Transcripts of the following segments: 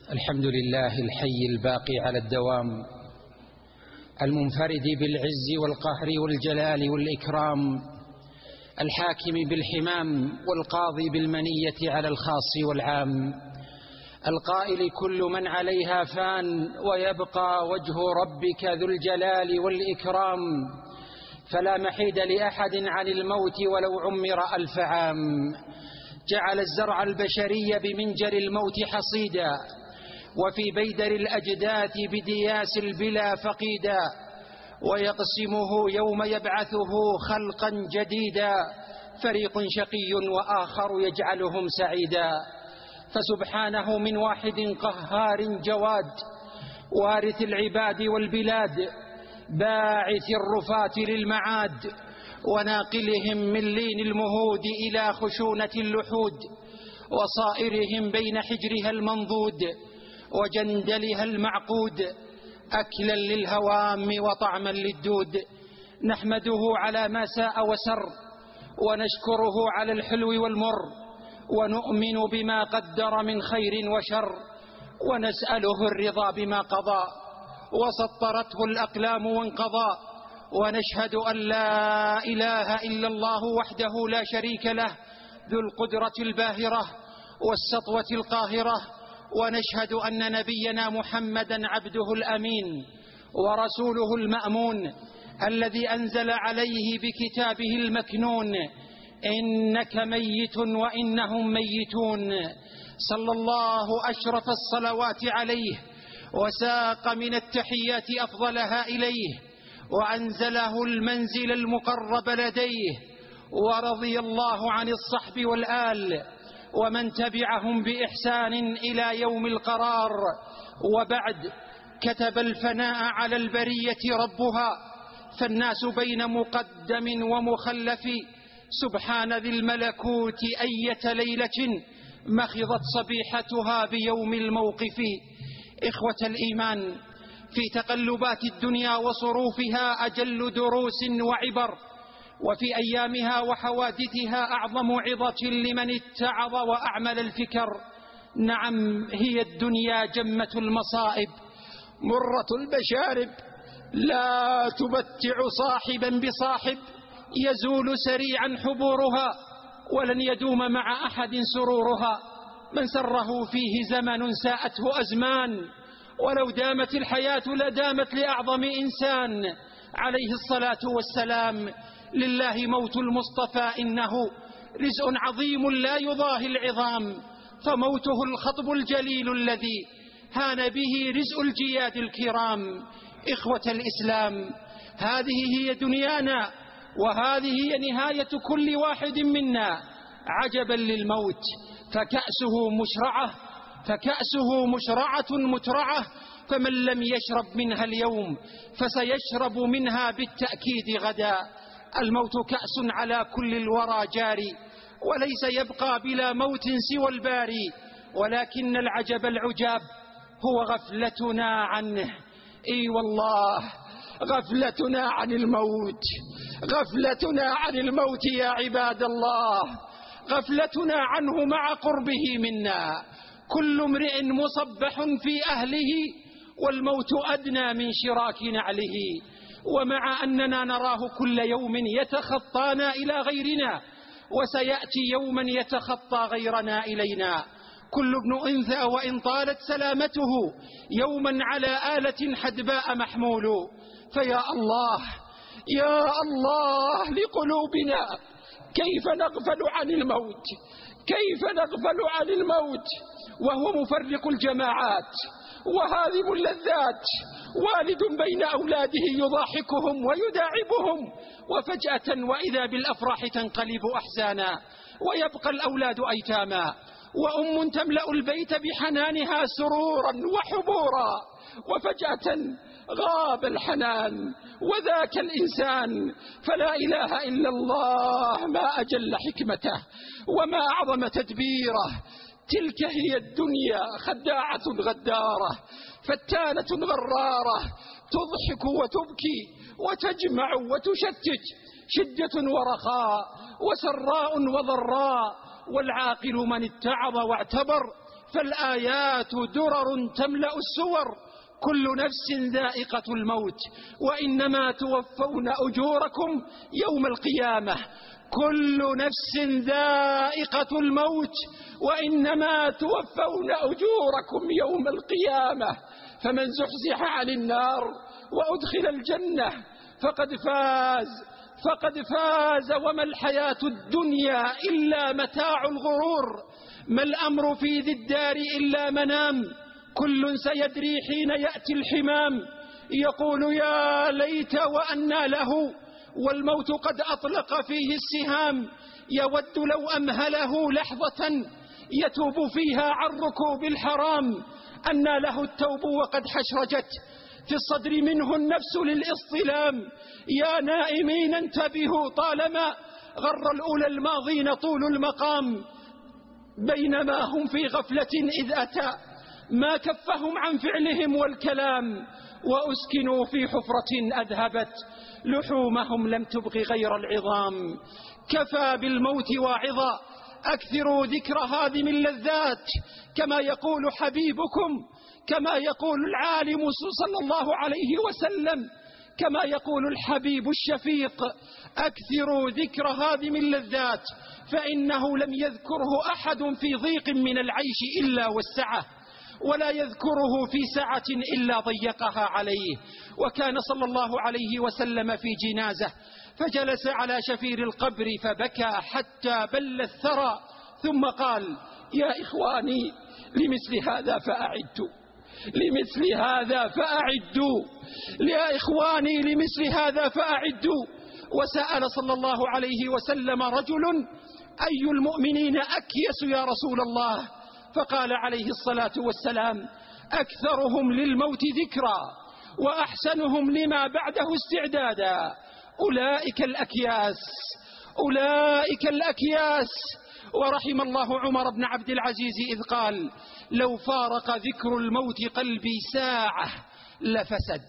الحمد لله الحي الباقي على الدوام، المنفرد بالعز والقهر والجلال والإكرام، الحاكم بالحمام والقاضي بالمنية على الخاص والعام، القائل كل من عليها فان ويبقى وجه ربك ذو الجلال والإكرام، فلا محيد لأحد عن الموت ولو عمر 1000 عام. جعل الزرع البشري بمنجر الموت حصيدا، وفي بيدر الأجداث بدياس البلا فقيدا، ويقسمه يوم يبعثه خلقا جديدا، فريق شقي وآخر يجعلهم سعيدا. فسبحانه من واحد قهار جواد، وارث العباد والبلاد، باعث الرفاة للمعاد، وناقلهم من لين المهود إلى خشونة اللحود، وصائرهم بين حجرها المنضود وجندلها المعقود، أكلا للهوام وطعما للدود. نحمده على ما ساء وسر، ونشكره على الحلو والمر، ونؤمن بما قدر من خير وشر، ونسأله الرضا بما قضى وسطرته الأقلام وانقضى. ونشهد أن لا إله إلا الله وحده لا شريك له، ذو القدرة الباهرة والسطوة القاهرة. ونشهد أن نبينا محمدا عبده الأمين ورسوله المأمون، الذي أنزل عليه بكتابه المكنون: إنك ميت وإنهم ميتون. صلى الله أشرف الصلوات عليه، وساق من التحيات أفضلها إليه، وأنزله المنزل المقرب لديه. ورضي الله عن الصحب والآل ومن تبعهم بإحسان إلى يوم القرار. وبعد، كتب الفناء على البرية ربها، فالناس بين مقدم ومخلف. سبحان ذي الملكوت أية ليلة مخضت صبيحتها بيوم الموقف. إخوة الإيمان، في تقلبات الدنيا وصروفها أجل دروس وعبر، وفي أيامها وحوادثها أعظم عظة لمن اتعظ وأعمل الفكر. نعم، هي الدنيا جمة المصائب، مرة المشارب، لا تمتع صاحبا بصاحب، يزول سريعا حبورها، ولن يدوم مع أحد سرورها. من سره فيه زمن ساءته أزمان، ولو دامت الحياة لدامت لأعظم إنسان عليه الصلاة والسلام. لله موت المصطفى إنه رزء عظيم لا يضاهي العظام، فموته الخطب الجليل الذي هان به رزء الجياد الكرام. إخوة الإسلام، هذه هي دنيانا، وهذه هي نهاية كل واحد منا. عجبا للموت، فكأسه مشرعة مترعة، فمن لم يشرب منها اليوم فسيشرب منها بالتأكيد غدا. الموت كأس على كل الورى جاري، وليس يبقى بلا موت سوى الباري، ولكن العجب العجاب هو غفلتنا عنه. اي والله، غفلتنا عن الموت، غفلتنا عن الموت يا عباد الله، غفلتنا عنه مع قربه منا. كل امرئ مصبح في أهله، والموت أدنى من شراك نعله. ومع أننا نراه كل يوم يتخطانا إلى غيرنا، وسيأتي يوما يتخطى غيرنا إلينا. كل ابن أنثى وإن طالت سلامته يوما على آلة حدباء محمول. فيا الله، يا الله لقلوبنا، كيف نغفل عن الموت، كيف نغفل عن الموت وهو مفرق الجماعات وهاذب اللذات، والد بين أولاده يضاحكهم ويداعبهم، وفجأة وإذا بالأفراح تنقلب أحزانا، ويبقى الأولاد أيتاما، وأم تملأ البيت بحنانها سرورا وحبورا، وفجأة غاب الحنان وذاك الإنسان. فلا إله إلا الله، ما أجل حكمته وما أعظم تدبيره. تلك هي الدنيا، خداعة غدارة، فتانة غرارة، تضحك وتبكي وتجمع وتشتت، شدة ورخاء وسراء وضراء. والعاقل من اتعظ واعتبر، فالآيات درر تملأ السور. كل نفس ذائقة الموت وإنما توفون أجوركم يوم القيامة. كل نفس ذائقة الموت وإنما توفون أجوركم يوم القيامة. فمن زحزح عن النار وأدخل الجنة فقد فاز وما الحياة الدنيا إلا متاع الغرور. ما الأمر في ذي الدار إلا منام. كل سيدري حين يأتي الحمام. يقول يا ليت وأنى له والموت قد أطلق فيه السهام. يود لو أمهله لحظة يتوب فيها عن ركوب الحرام. أنى له التوب وقد حشرجت في الصدر منه النفس للإصطلام. يا نائمين انتبهوا طالما غر الأولى الماضين طول المقام. بينما هم في غفلة إذ أتى ما كفهم عن فعلهم والكلام. وأسكنوا في حفرة أذهبت لحومهم لم تبغ غير العظام. كفى بالموت واعظا أكثروا ذكر هادم اللذات. كما يقول حبيبكم، كما يقول العالم صلى الله عليه وسلم، كما يقول الحبيب الشفيق: أكثروا ذكر هادم اللذات فإنه لم يذكره أحد في ضيق من العيش إلا وسعه، ولا يذكره في سعة إلا ضيقها عليه. وكان صلى الله عليه وسلم في جنازة فجلس على شفير القبر فبكى حتى بل الثرى، ثم قال: يا إخواني لمثل هذا فأعدوا، لمثل هذا فأعدوا، يا إخواني لمثل هذا فأعدوا. وسأل صلى الله عليه وسلم رجل: أي المؤمنين أكيس يا رسول الله؟ فقال عليه الصلاة والسلام: أكثرهم للموت ذكرا وأحسنهم لما بعده استعدادا. أولئك الأكياس، أولئك الأكياس. ورحم الله عمر بن عبد العزيز إذ قال: لو فارق ذكر الموت قلبي ساعة لفسد.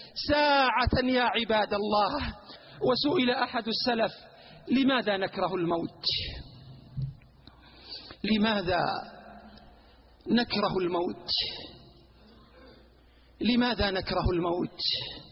ساعة يا عباد الله. وسئل أحد السلف: لماذا نكره الموت؟ لماذا نكره الموت؟ لماذا نكره الموت؟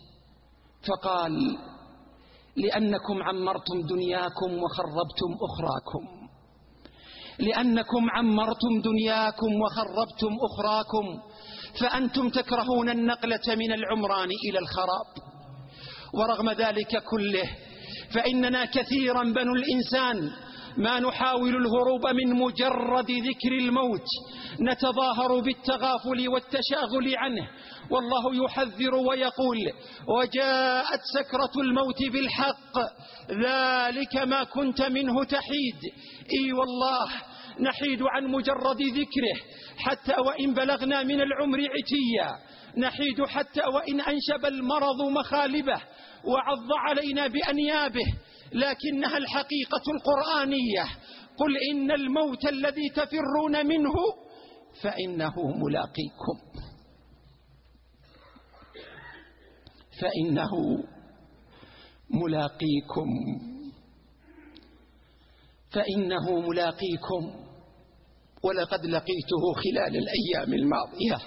فقال: لأنكم عمرتم دنياكم وخربتم أخراكم. لأنكم عمرتم دنياكم وخربتم أخراكم، فأنتم تكرهون النقلة من العمران إلى الخراب. ورغم ذلك كله فإننا كثيرا بنو الإنسان ما نحاول الهروب من مجرد ذكر الموت، نتظاهر بالتغافل والتشاغل عنه، والله يحذر ويقول: وجاءت سكرة الموت بالحق ذلك ما كنت منه تحيد. إي والله نحيد عن مجرد ذكره حتى وإن بلغنا من العمر عتيا، نحيد حتى وإن أنشب المرض مخالبه وعض علينا بأنيابه، لكنها الحقيقة القرآنية: قل إن الموت الذي تفرون منه فإنه ملاقيكم، فإنه ملاقيكم، فإنه ملاقيكم. ولقد لقيته خلال الأيام الماضية،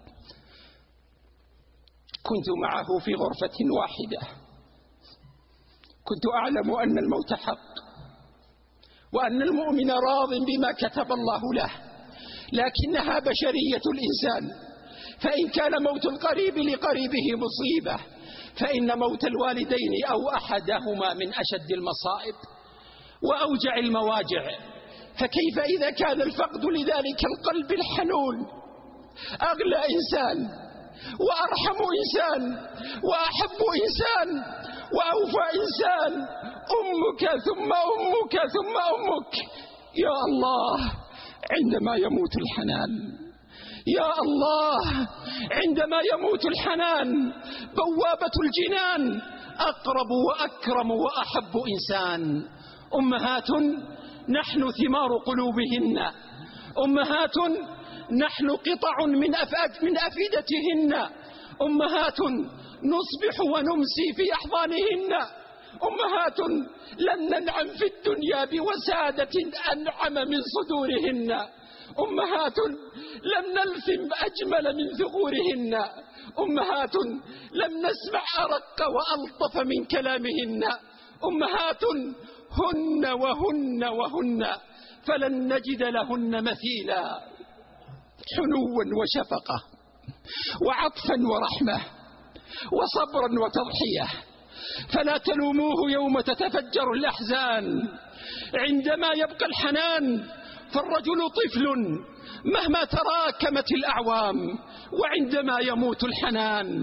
كنت معه في غرفة واحدة، كنت أعلم أن الموت حق وأن المؤمن راض بما كتب الله له، لكنها بشرية الإنسان، فإن كان موت القريب لقريبه مصيبة فإن موت الوالدين أو أحدهما من أشد المصائب وأوجع المواجع. فكيف إذا كان الفقد لذلك القلب الحنون أغلى إنسان وأرحم إنسان وأحب إنسان وأوفى إنسان، أمك ثم أمك ثم أمك. يا الله عندما يموت الحنان، يا الله عندما يموت الحنان بوابة الجنان، أقرب وأكرم وأحب إنسان. أمهات نحن ثمار قلوبهن، أمهات نحن قطع من أفئدتهن، أمهات نصبح ونمسي في أحضانهن، أمهات لن ننعم في الدنيا بوسادة أنعم من صدورهن، أمهات لم نلثم أجمل من ثغورهن، أمهات لم نسمع أرق وألطف من كلامهن، أمهات هن وهن وهن فلن نجد لهن مثيلا، حنوا وشفقة وعطفا ورحمة وصبرا وتضحية. فلا تلوموه يوم تتفجر الأحزان، عندما يبقى الحنان فالرجل طفل مهما تراكمت الأعوام، وعندما يموت الحنان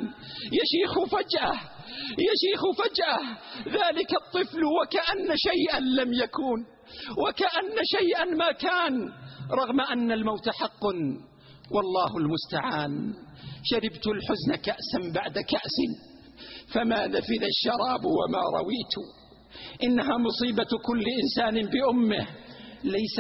يشيخ فجأة ذلك الطفل وكأن شيئا لم يكن، وكأن شيئا ما كان، رغم أن الموت حق والله المستعان. شربت الحزن كأسا بعد كأس فما نفذ الشراب وما رويت، إنها مصيبة كل إنسان بأمه، ليس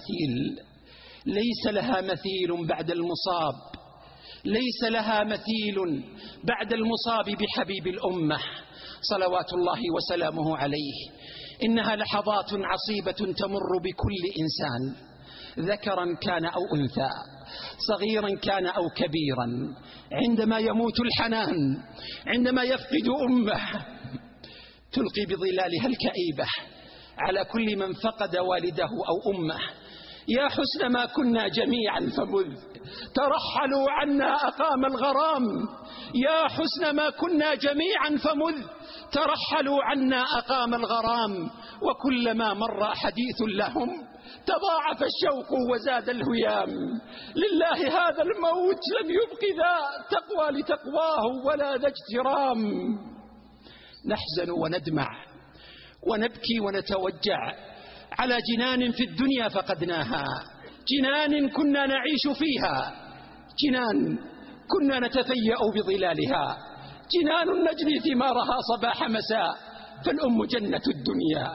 لها مثيل بعد المصاب، ليس لها مثيل بعد المصاب بحبيب الأمة صلوات الله وسلامه عليه. إنها لحظات عصيبة تمر بكل إنسان، ذكرا كان أو أنثى، صغيرا كان أو كبيرا، عندما يموت الحنان، عندما يفقد أمه، تلقي بظلالها الكئيبة على كل من فقد والده أو أمه. يا حسن ما كنا جميعا فمذ ترحلوا عنا أقام الغرام، يا حسن ما كنا جميعا فمذ ترحلوا عنا أقام الغرام، وكلما مر حديث لهم تضاعف الشوق وزاد الهيام. لله هذا الموت لم يبق ذا تقوى لتقواه ولا ذا اجترام. نحزن وندمع ونبكي ونتوجع على جنان في الدنيا فقدناها، جنان كنا نعيش فيها، جنان كنا نتفيأ بظلالها، جنان نجني ثمارها صباح مساء. فالأم جنة الدنيا،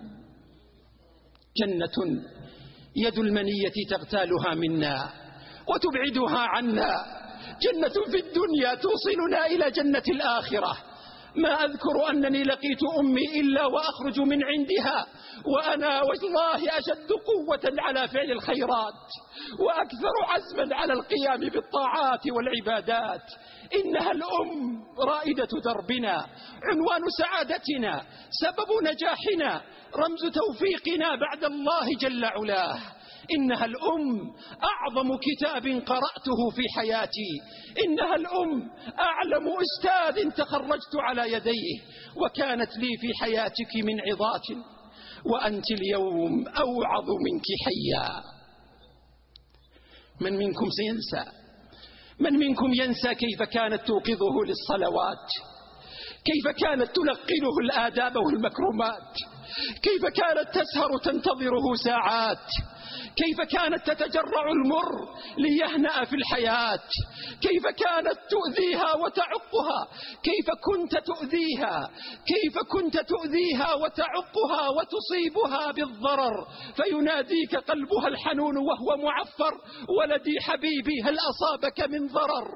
جنة يد المنية تغتالها منا وتبعدها عنا، جنة في الدنيا توصلنا إلى جنة الآخرة. ما أذكر أنني لقيت أمي إلا وأخرج من عندها وأنا والله أشد قوة على فعل الخيرات وأكثر عزما على القيام بالطاعات والعبادات. إنها الأم رائدة دربنا، عنوان سعادتنا، سبب نجاحنا، رمز توفيقنا بعد الله جل علاه. إنها الأم أعظم كتاب قرأته في حياتي، إنها الأم أعلم أستاذ تخرجت على يديه، وكانت لي في حياتك من عظات، وأنت اليوم أوعظ منك حيا. من منكم سينسى؟ من منكم ينسى كيف كانت توقظه للصلوات، كيف كانت تلقنه الآداب والمكرمات، كيف كانت تسهر تنتظره ساعات، كيف كانت تتجرع المر ليهنأ في الحياة، كيف كانت تؤذيها وتعقها، كيف كنت تؤذيها وتعقها وتصيبها بالضرر، فيناديك قلبها الحنون وهو معفر: ولدي حبيبي هل أصابك من ضرر؟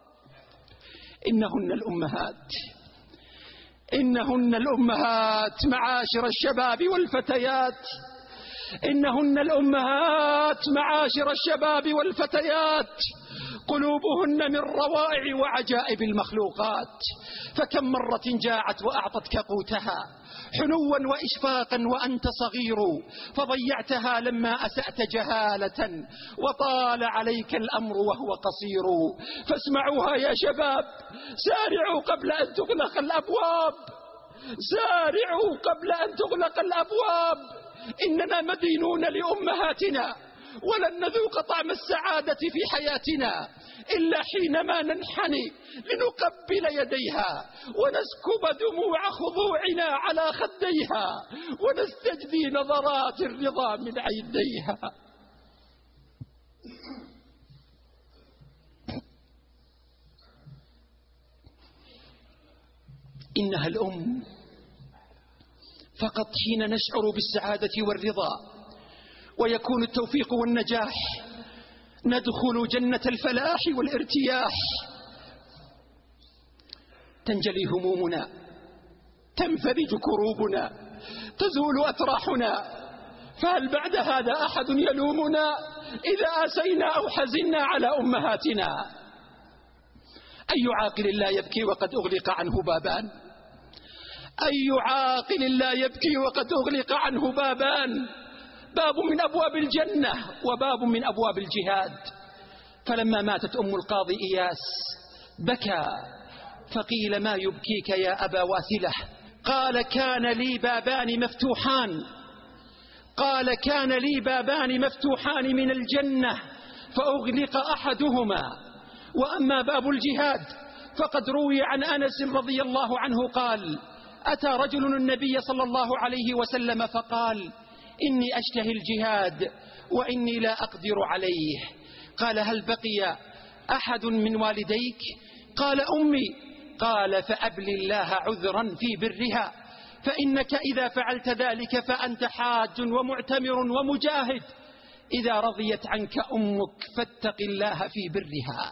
إنهن الأمهات معاشر الشباب والفتيات، إنهن الأمهات معاشر الشباب والفتيات، قلوبهن من روائع وعجائب المخلوقات. فكم مرة جاعت وأعطتك قوتها حنوا وإشفاقا وأنت صغير، فضيعتها لما أسأت جهالة وطال عليك الأمر وهو قصير. فاسمعوها يا شباب، سارعوا قبل أن تغلق الأبواب، سارعوا قبل أن تغلق الأبواب. إننا مدينون لأمهاتنا، ولن نذوق طعم السعادة في حياتنا إلا حينما ننحني لنقبل يديها ونسكب دموع خضوعنا على خديها ونستجدي نظرات الرضا من عينيها. إنها الأم. فقط حين نشعر بالسعادة والرضا ويكون التوفيق والنجاح ندخل جنة الفلاح والارتياح، تنجلي همومنا، تنفرج كروبنا، تزول أتراحنا، فهل بعد هذا أحد يلومنا إذا آسينا أو حزنا على أمهاتنا؟ أي عاقل لا يبكي وقد أغلق عنه بابان؟ أي عاقل لا يبكي وقد أغلق عنه بابان؟ باب من أبواب الجنة وباب من أبواب الجهاد. فلما ماتت أم القاضي إياس بكى، فقيل: ما يبكيك يا أبا واثلة؟ قال: كان لي بابان مفتوحان، قال: كان لي بابان مفتوحان من الجنة فأغلق أحدهما، وأما باب الجهاد فقد روي عن أنس رضي الله عنه قال: أتى رجل النبي صلى الله عليه وسلم فقال: إني أشتهي الجهاد وإني لا أقدر عليه. قال: هل بقي أحد من والديك؟ قال: أمي. قال: فأبل الله عذرا في برها، فإنك إذا فعلت ذلك فأنت حاج ومعتمر ومجاهد. إذا رضيت عنك أمك فاتق الله في برها.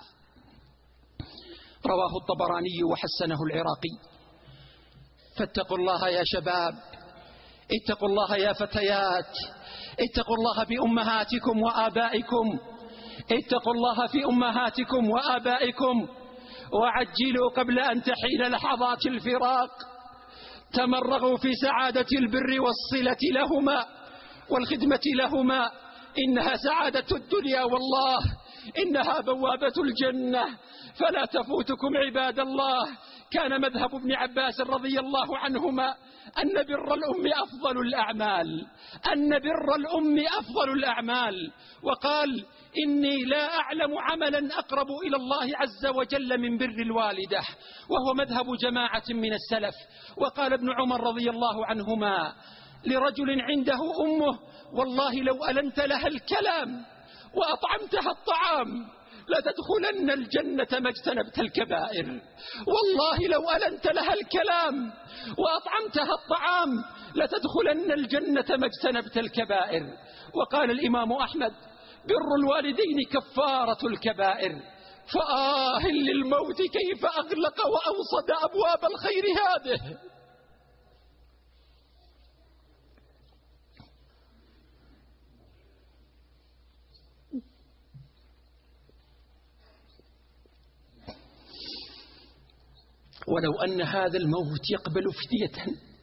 رواه الطبراني وحسنه العراقي. فاتقوا الله يا شباب، اتقوا الله يا فتيات، اتقوا الله بأمهاتكم وآبائكم، اتقوا الله في أمهاتكم وآبائكم، وعجلوا قبل أن تحين لحظات الفراق. تمرغوا في سعادة البر والصلة لهما والخدمة لهما، إنها سعادة الدنيا، والله إنها بوابة الجنة، فلا تفوتكم عباد الله. كان مذهب ابن عباس رضي الله عنهما أن بر الأم أفضل الأعمال، أن بر الأم أفضل الأعمال، وقال: إني لا أعلم عملا أقرب إلى الله عز وجل من بر الوالدة، وهو مذهب جماعة من السلف. وقال ابن عمر رضي الله عنهما لرجل عنده أمه: والله لو ألنت لها الكلام وأطعمتها الطعام لتدخلن الجنة ما اجتنبت الكبائر. والله لو ألنت لها الكلام وأطعمتها الطعام لتدخلن الجنة ما اجتنبت الكبائر. وقال الإمام أحمد: بر الوالدين كفارة الكبائر. فآه للموت كيف أغلق وأوصد أبواب الخير هذه. ولو أن هذا الموت يقبل فدية،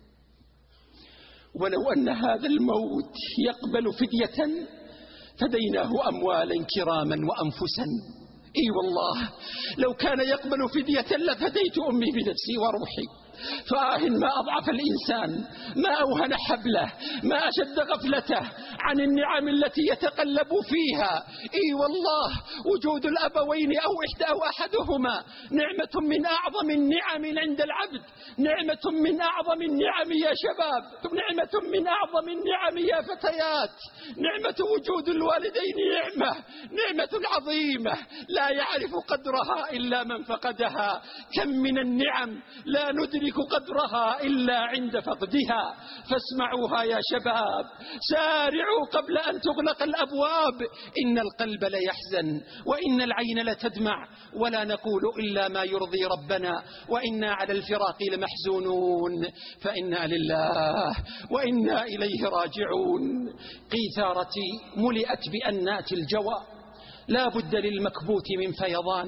ولو أن هذا الموت يقبل فدية فديناه أموالا كراما وأنفسا. إي والله لو كان يقبل فدية لفديت أمي بنفسي وروحي. ما أضعف الإنسان، ما أوهن حبله، ما أشد غفلته عن النعم التي يتقلب فيها. إي والله وجود الأبوين أو إحدى أو أحدهما نعمة من أعظم النعم عند العبد، نعمة من أعظم النعم يا شباب، نعمة من أعظم النعم يا فتيات. نعمة وجود الوالدين نعمة عظيمة لا يعرف قدرها إلا من فقدها. كم من النعم لا ندرك قدرها إلا عند فقدها. فاسمعوها يا شباب، سارعوا قبل أن تغلق الأبواب. إن القلب ليحزن وإن العين لتدمع، ولا نقول إلا ما يرضي ربنا، وإنا على الفراق لمحزونون، فإنا لله وإنا إليه راجعون. قيثارتي ملئت بأنات الجوى، لا بد للمكبوت من فيضان.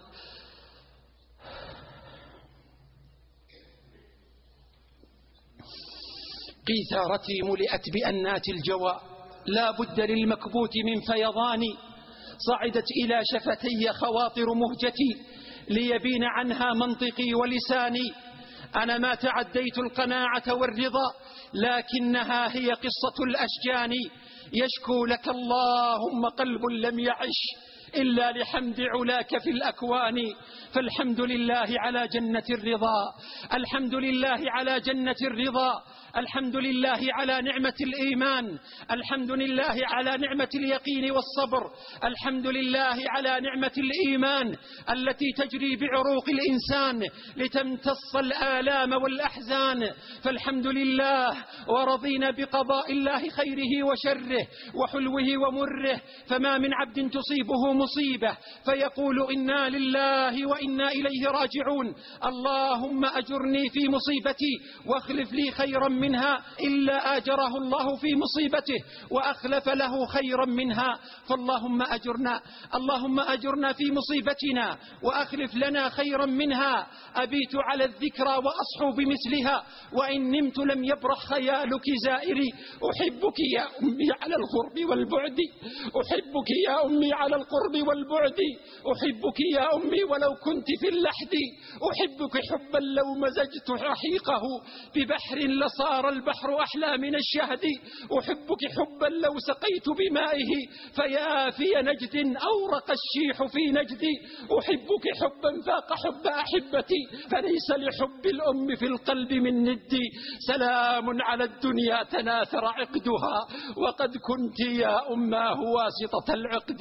قيثارتي ملئت بأنات الجوى، لا بد للمكبوت من فيضان. صعدت إلى شفتي خواطر مهجتي ليبين عنها منطقي ولساني. أنا ما تعديت القناعة والرضا، لكنها هي قصة الأشجان. يشكو لك اللهم قلب لم يعش إلا لحمد علاك في الأكوان. فالحمد لله على جنة الرضا، الحمد لله على جنة الرضا، الحمد لله على نعمة الإيمان، الحمد لله على نعمة اليقين والصبر، الحمد لله على نعمة الإيمان التي تجري بعروق الإنسان لتمتص الآلام والأحزان. فالحمد لله، ورضينا بقضاء الله خيره وشره وحلوه ومره. فما من عبد تصيبه مصيبة فيقول إنا لله وإنا إليه راجعون، اللهم أجرني في مصيبتي واخلف لي خيرا منها، إلا آجره الله في مصيبته وأخلف له خيرا منها. فاللهم أجرنا في مصيبتنا وأخلف لنا خيرا منها. أبيت على الذكرى وأصحو بمثلها، وإن نمت لم يبرح خيالك زائري. أحبك يا أمي على القرب والبعد، أحبك يا أمي على القرب والبعد، أحبك يا أمي ولو كنت في اللحد، أحبك حبا لو مزجت رحيقه ببحر لصار البحر أحلى من الشهد، أحبك حبا لو سقيت بمائه فيافي نجد أورق الشيح في نجدي، أحبك حبا فاق حب أحبتي فليس لحب الأم في القلب من ندي. سلام على الدنيا تناثر عقدها وقد كنت يا أماه واسطة العقد.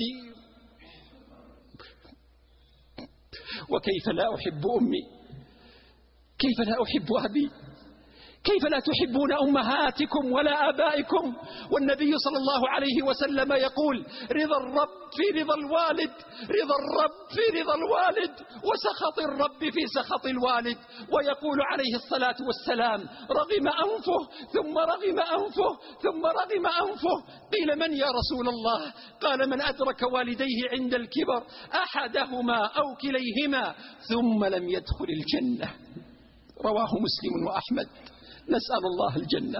وكيف لا أحب أمي؟ كيف لا أحب أبي؟ كيف لا تحبون أمهاتكم ولا آبائكم؟ والنبي صلى الله عليه وسلم يقول رضا الرب في رضا الوالد، رضا الرب في رضا الوالد وسخط الرب في سخط الوالد. ويقول عليه الصلاة والسلام رغم أنفه ثم رغم أنفه ثم رغم أنفه. قيل من يا رسول الله؟ قال من أدرك والديه عند الكبر أحدهما أو كليهما ثم لم يدخل الجنة. رواه مسلم وأحمد. نسأل الله الجنة.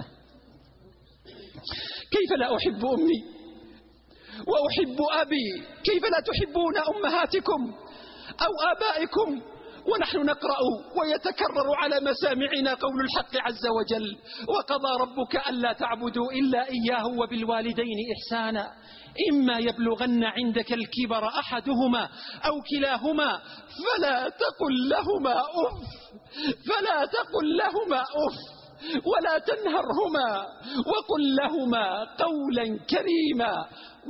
كيف لا أحب أمي وأحب أبي؟ كيف لا تحبون أمهاتكم أو آبائكم ونحن نقرأ ويتكرر على مسامعنا قول الحق عز وجل وقضى ربك ألا تعبدوا إلا إياه وبالوالدين إحسانا إما يبلغن عندك الكبر أحدهما أو كلاهما فلا تقل لهما أف، فلا تقل لهما أف ولا تنهرهما وقل لهما قولا كريما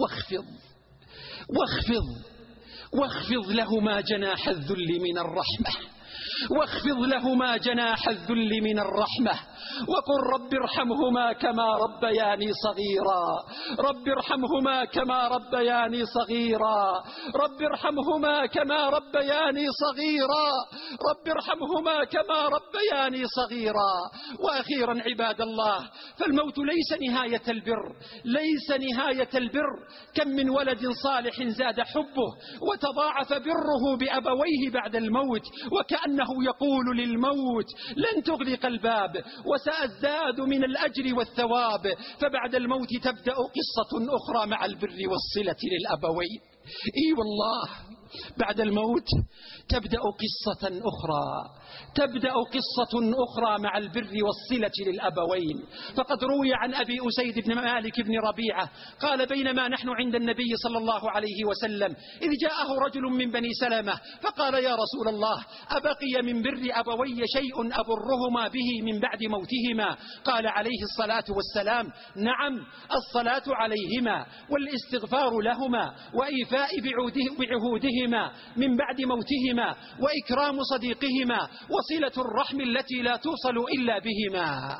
واخفض لهما جناح الذل من الرحمة، واخفض لهما جناح الذل من الرحمة وقل رب ارحمهما كما ربياني صغيرا، رب ارحمهما كما ربياني صغيرا، رب ارحمهما كما ربياني صغيرا، رب ارحمهما كما ربياني صغيرا. وأخيرا عباد الله، فالموت ليس نهاية البر، ليس نهاية البر. كم من ولد صالح زاد حبه وتضاعف بره بأبويه بعد الموت وكأنه يقول للموت لن تغلق الباب وسأزداد من الأجر والثواب. فبعد الموت تبدأ قصة أخرى مع البر والصلة للأبوين. إي والله بعد الموت تبدأ قصة أخرى، تبدأ قصة أخرى مع البر والصلة للأبوين. فقد روي عن أبي أسيد بن مالك بن ربيعة قال بينما نحن عند النبي صلى الله عليه وسلم إذ جاءه رجل من بني سلمة فقال يا رسول الله أبقي من بر أبوي شيء أبرهما به من بعد موتهما؟ قال عليه الصلاة والسلام نعم، الصلاة عليهما والاستغفار لهما وإيفاء بعهودهما من بعد موتهما وإكرام صديقهما وصلة الرحم التي لا توصل إلا بهما.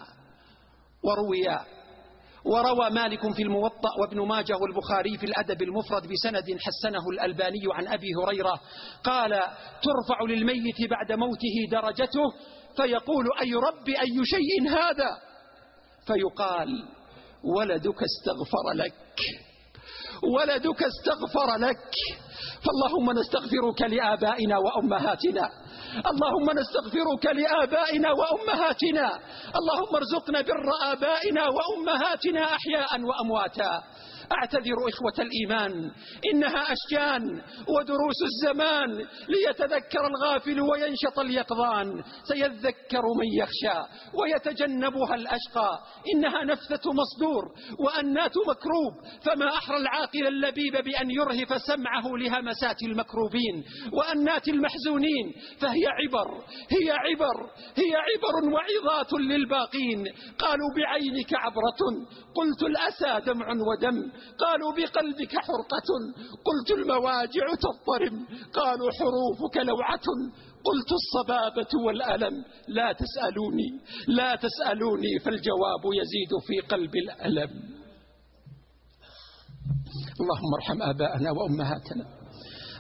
وروى مالك في الموطأ وابن ماجه والبخاري في الأدب المفرد بسند حسنه الألباني عن أبي هريرة قال ترفع للميت بعد موته درجته فيقول أي رب أي شيء هذا؟ فيقال ولدك استغفر لك، ولدك استغفر لك. فاللهم نستغفرك لآبائنا وأمهاتنا، اللهم نستغفرك لآبائنا وأمهاتنا، اللهم ارزقنا بر آبائنا وأمهاتنا أحياء وأمواتا. أعتذر إخوة الإيمان إنها أشجان ودروس الزمان ليتذكر الغافل وينشط اليقظان. سيذكر من يخشى ويتجنبها الأشقى. إنها نفثة مصدور وأنات مكروب، فما أحرى العاقل اللبيب بأن يرهف سمعه لهمسات المكروبين وأنات المحزونين. فهي عبر، هي عبر، هي عبر وعظات للباقين. قالوا بعينك عبرة قلت الأسى دمع ودم، قالوا بقلبك حرقة قلت المواجع تضطرم، قالوا حروفك لوعة قلت الصبابة والألم. لا تسألوني، لا تسألوني فالجواب يزيد في قلب الألم. اللهم ارحم آباءنا وأمهاتنا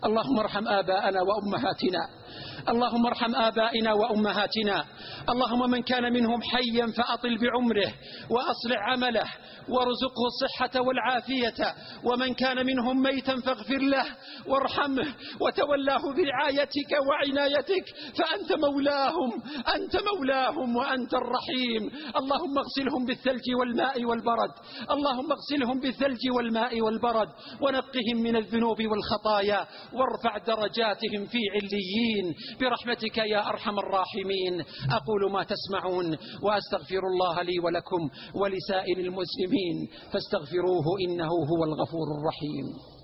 اللهم ارحم آباءنا وأمهاتنا، اللهم ارحم آبائنا وأمهاتنا. اللهم من كان منهم حيا فأطل بعمره وأصلح عمله وارزقه الصحة والعافية، ومن كان منهم ميتا فاغفر له وارحمه وتولاه برعايتك وعنايتك، فأنت مولاهم، أنت مولاهم وأنت الرحيم. اللهم اغسلهم بالثلج والماء والبرد، اللهم اغسلهم بالثلج والماء والبرد، ونقهم من الذنوب والخطايا، وارفع درجاتهم في عليين برحمتك يا أرحم الراحمين. أقول ما تسمعون وأستغفر الله لي ولكم ولسائر المسلمين فاستغفروه إنه هو الغفور الرحيم.